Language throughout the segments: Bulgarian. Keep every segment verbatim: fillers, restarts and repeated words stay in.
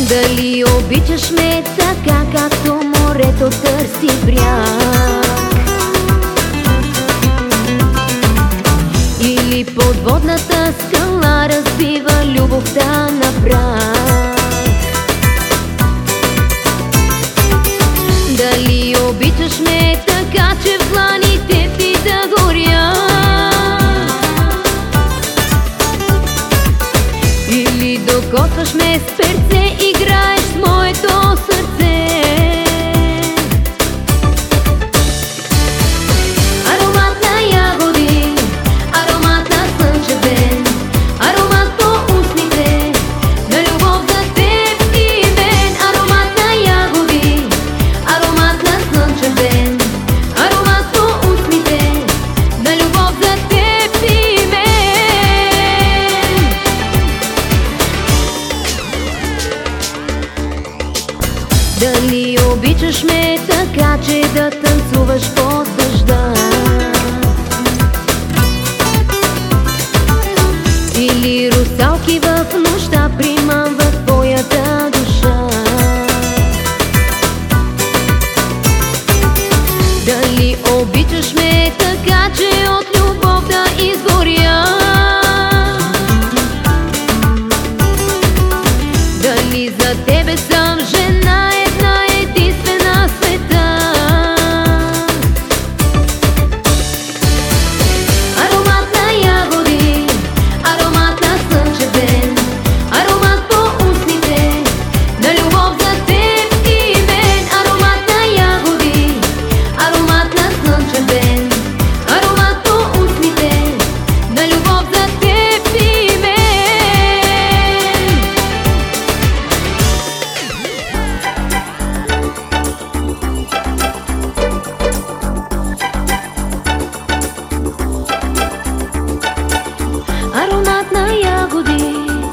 Дали обичаш ме така, както морето търси бряг? Или подводната скала разбива любовта на прах? Дали обичаш ме така, че в дланите ти да горя? Или докосваш ме с перце, играеш с моето сърце? Аромат на ягоди, аромат на слънчев ден, аромат по устните, на любов за теб и мен. Аромат на ягоди, аромат на слънчев ден, аромат по устните, на любов за теб и мен. Дали обичаш ме така, че да танцуваш под дъжда? Или русалки в нощта примамват твоята душа? Дали обичаш ме така, че от любов да изгоря? Дали за тебе съм жена, една единствена в света? Аромат на ягоди, аромат на слънчев ден, аромат по устните, на любов за теб и мен. Аромат на ягоди, аромат на слънчев ден, аромат по устните, на любов за теб и мен. Аромат на ягоди,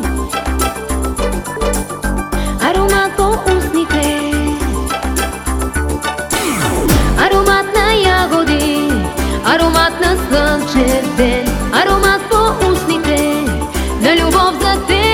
аромат по устните, аромат на ягоди, аромат на слънчев ден, аромат по устните, на любов за теб.